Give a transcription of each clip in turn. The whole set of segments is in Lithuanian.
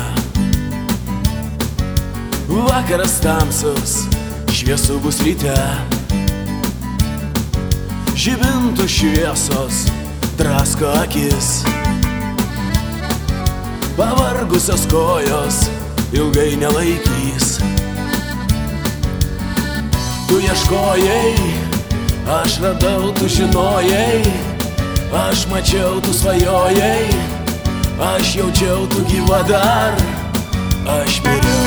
Vakaras tamsus, šviesu bus ryte. Žibintų šviesos drasko akis. Pavargusios kojos ilgai nelaikys. Tu ieškojai, aš radau, tu žinojai. Aš mačiau, tu svajojai. Aš jaučiau, tu gyva dar. Aš miriau.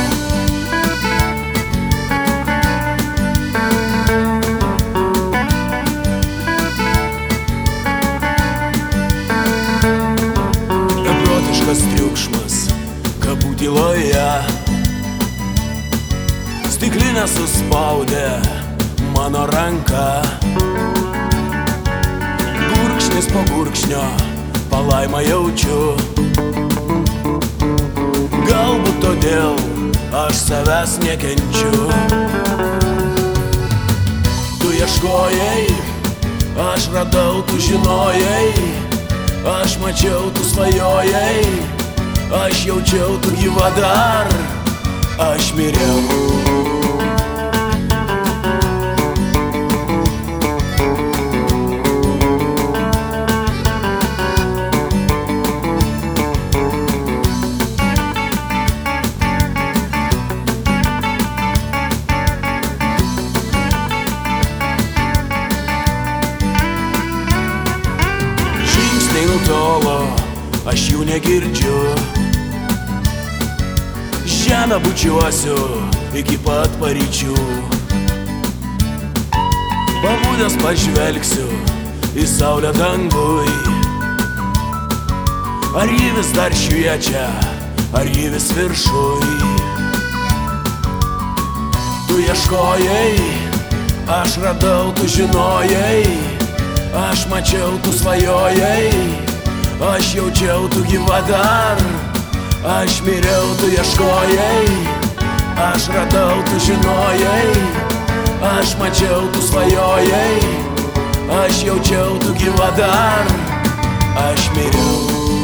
Beprotiškas triukšmas kapų tyloje. Stiklinę suspaudė mano ranką. Gurkšnis po gurkšnio palaimą jaučiu. Galbūt todėl aš savęs nekenčiu. Tu ieškojai, aš radau, tu žinojai. Aš mačiau, tu svajojai. Aš jaučiau, tu gyva dar. Aš miriau. Nutolo, aš jų negirdžiu. Žemę bučiuosiu iki pat paryčių. Pabudęs pažvelgsiu į saulę dangui. Ar ji vis dar šviečia, ar ji vis viršui. Tu ieškojai, aš radau, tu žinojai. Aš mačiau, tu svajojai. Aš jaučiau, tu gyva dar. Aš miriau, tu ieškojai. Aš radau, tu žinojai. Aš mačiau, tu svajojai. Aš jaučiau, tu gyva dar. Aš miriau.